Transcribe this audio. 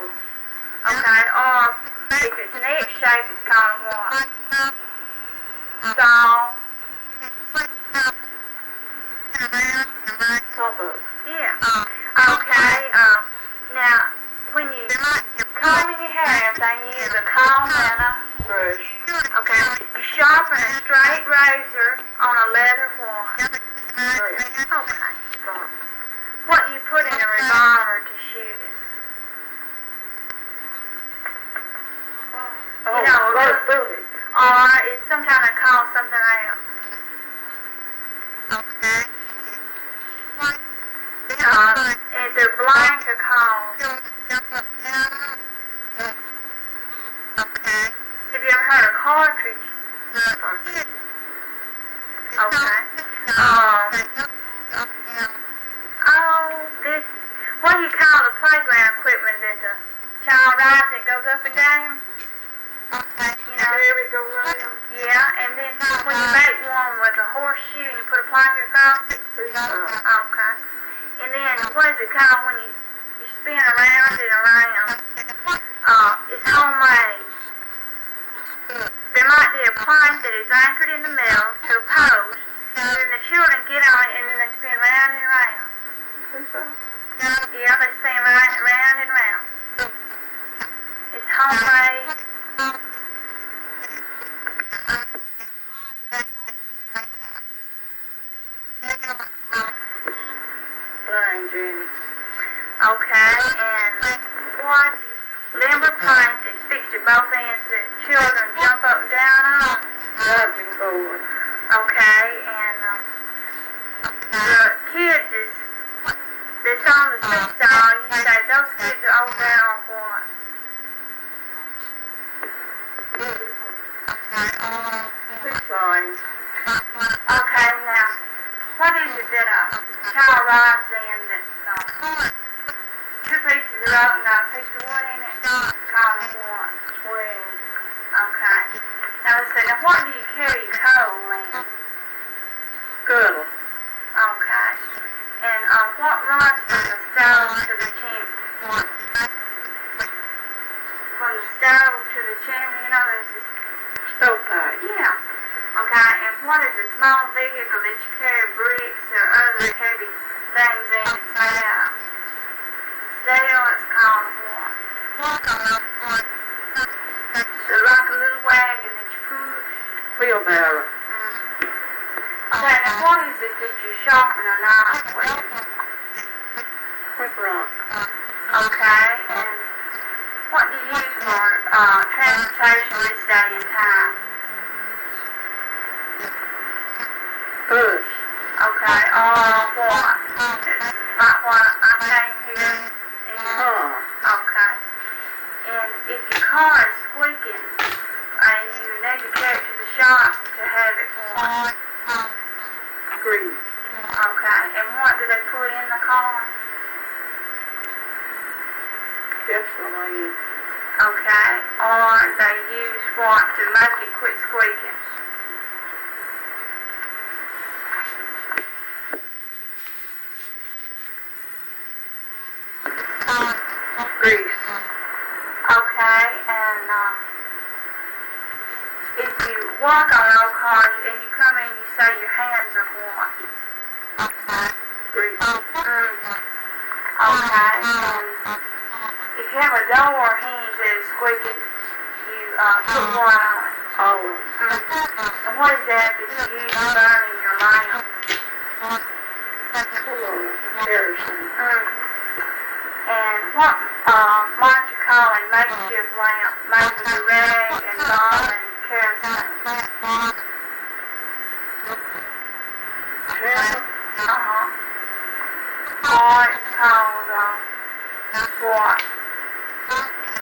Okay, or if it's an X shape, it's called a what? Saw. Sawbuck. Yeah. Okay, now, when you combing your hair and everything, you use a comb and a Brush. okay. You sharpen a straight razor on a leather what? Okay. What do you put in a revolver to shoot it? Oh, You know, first bullet. or is sometimes they call something else. Is there blank or called? Have you ever heard of cartridge? Okay. This, what do you call the playground equipment that the child rides that goes up and down? You know, merry-go-round. yeah, and then when you make one with a horseshoe and you put a plunger across it? Okay. And then what is it called when you spin around and around? It's homemade. There might be a plank that is anchored in the middle to a post, and then the children get on it and then they spin round and round. Yeah, they spin round and round. It's homemade. Blind Jenny. Okay, and what limber plank that sticks to both ends that children jump up and down on? Diving board. Okay, and the kids that's on the seesaw, you say those kids are over there on what? Seesawing. Okay, now, what is it that a child rides in that's two pieces of rope and got a piece of wood in it? Called a what? Swing. Okay. Now let's see, now what do you carry coal in? Girdle. Okay. And what runs from the stove to the chimney? From the stove to the chimney, you know, there's this. Stovepipe. Yeah. Okay, and what is a small vehicle that you carry bricks or other heavy things in that's made out of? Steel, it's called what? So like a little wagon that you push. Wheelbarrow. Okay, now what is it that you sharpen a knife with? Quick rock. Okay, and what do you use for transportation this day and time? Bus. Okay, what? It's like what I came here and Car. okay. And if your car is squeaking and you need to carry it to the shop to have it for Grease. okay, and what do they put in the car? Gasoline. Okay, or they use what to make it quit squeaking? Grease. Okay, and if you walk on old cars and you come in, you say your hands are what? Grease. Okay, and if you have a door hinge that is squeaking, you put what on it? Olive. And what is that that you use to burn in your lamps? Kerosene. And what might you call a makeshift lamp made with a rag and ball and kerosene? Candle. Or it's called what?